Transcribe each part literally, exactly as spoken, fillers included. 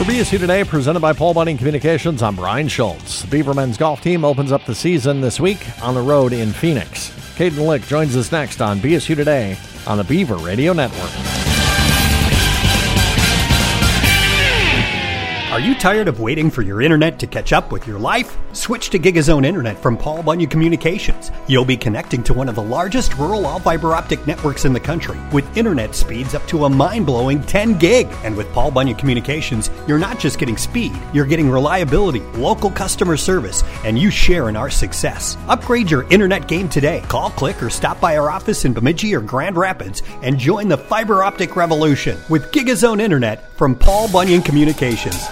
For B S U Today, presented by Paul Bunyan Communications, I'm Brian Schultz. The Beaver men's golf team opens up the season this week on the road in Phoenix. Caden Lick joins us next on B S U Today on the Beaver Radio Network. Are you tired of waiting for your internet to catch up with your life? Switch to GigaZone Internet from Paul Bunyan Communications. You'll be connecting to one of the largest rural all-fiber optic networks in the country with internet speeds up to a mind-blowing ten gig. And with Paul Bunyan Communications, you're not just getting speed, you're getting reliability, local customer service, and you share in our success. Upgrade your internet game today. Call, click, or stop by our office in Bemidji or Grand Rapids and join the fiber optic revolution with GigaZone Internet from Paul Bunyan Communications.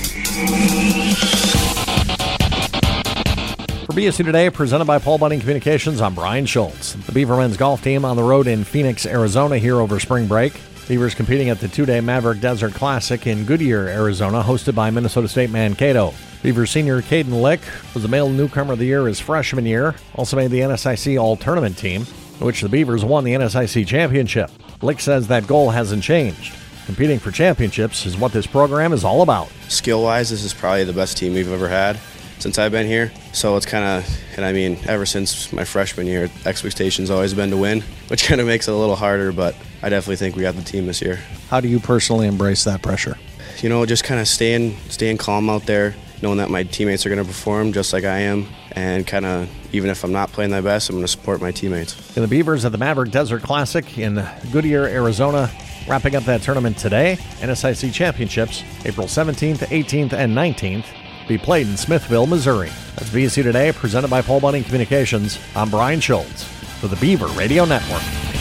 For B S U Today, presented by Paul Bunyan Communications, I'm Brian Schultz. The Beaver men's golf team on the road in Phoenix, Arizona here over spring break. Beavers competing at the two-day Maverick Desert Classic in Goodyear, Arizona, hosted by Minnesota State Mankato. Beaver senior Caden Lick was the male newcomer of the year his freshman year, also made the N S I C All-Tournament team, in which the Beavers won the N S I C Championship. Lick says that goal hasn't changed. Competing for championships is what this program is all about. Skill-wise, this is probably the best team we've ever had since I've been here. So it's kind of, and I mean, ever since my freshman year, expectations always been to win, which kind of makes it a little harder, but I definitely think we got the team this year. How do you personally embrace that pressure? You know, just kind of staying, staying calm out there, knowing that my teammates are going to perform just like I am, and kind of, even if I'm not playing my best, I'm going to support my teammates. And the Beavers at the Maverick Desert Classic in Goodyear, Arizona, wrapping up that tournament today. N S I C Championships, April seventeenth, eighteenth, and nineteenth, be played in Smithville, Missouri. That's B S U Today, presented by Paul Bunyan Communications. I'm Brian Schultz for the Beaver Radio Network.